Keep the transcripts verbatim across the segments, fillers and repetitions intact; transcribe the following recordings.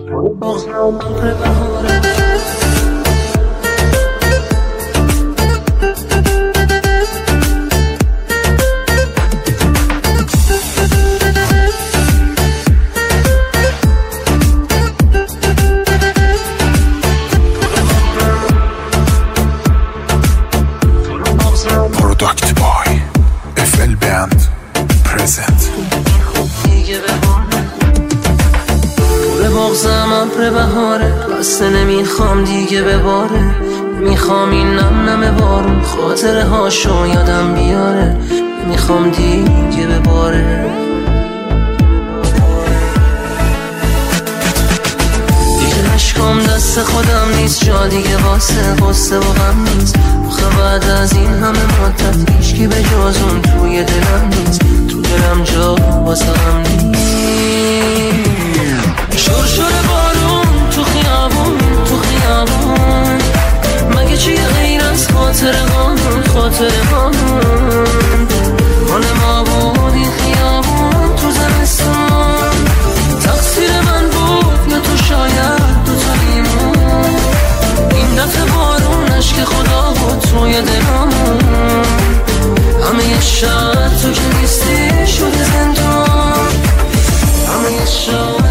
بسته نمیخوام دیگه بباره، نمیخوام این نم نم بارون خاطره هاشو یادم بیاره، نمیخوام دیگه بباره. دیگه عشقام دست خودم نیست، جا دیگه واسه قصه و غم نیست. آخه بعد از این همه مدت هیچکی به جز اون توی دلم نیست، تو دلم جا واسه هم نیست. شور شور بارون تو خیابون تو خیابون، مگه چیه غیر از خاطر قانون خاطر قانون. مال ما بود این خیابون تو زمستان، تقصیر من بود یا تو شاید دو تا لیمون. این دفعه بارون عشق خدا بود توی دلمون، همه یه شهر تو که نیستی شده زندان، همه یه شهر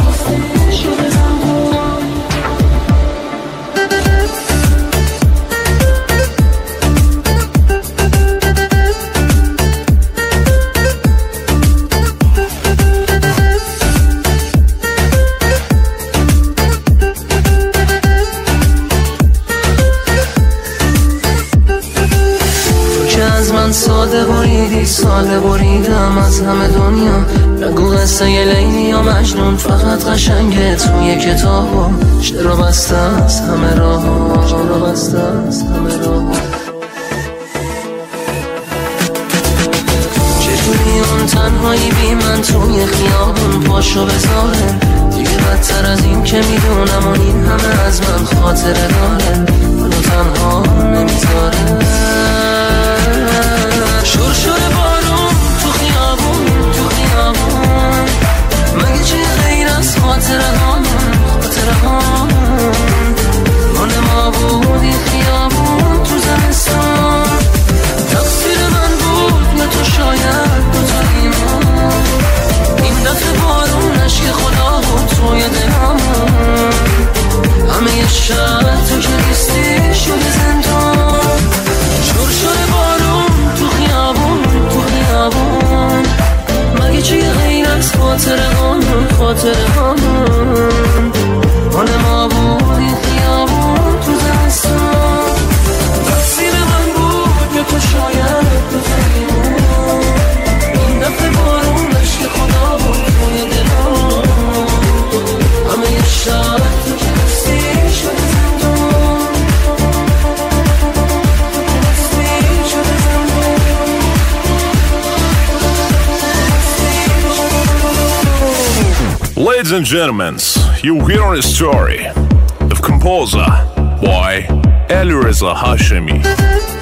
ساده بریدی ساده بریدم از همه دنیا. نگو قصه یه لیلی یا مجنون، فقط قشنگه توی کتابا. چرا بسته از همه راه، چرا بسته از همه راه. چجوری اون تنهایی بی من توی خیابون پاشو بذاره. دیگه بدتر از این که میدونم و این همه از من خاطره داره، منو تنها نمیذاره. شور شور بارون تو خیابون تو خیابون، مگه چه غیر از خاطر همون خاطر همون. مال ما بود این خیابون تو زمستان، تقصیر من بود یا تو شاید دو تا لیمون. این دفعه بارون عشق خدا بود توی دلمون، همه یه شهر تو که نیستی شده زندان. شور شور بارون تو خیابون تو خیابون، مگه چی غیر از خاطر همون خاطر همون. مال ما بود این خیابون تو زمستان، تقصیر من بود یا تو شاید دو تا لیمون. این دفعه بارون عشق خدا بود توی دلمون، همه یه شهر تو که نیستی شده زندان. Ladies and gentlemen, you hear a story of composer by Alireza Hashemi.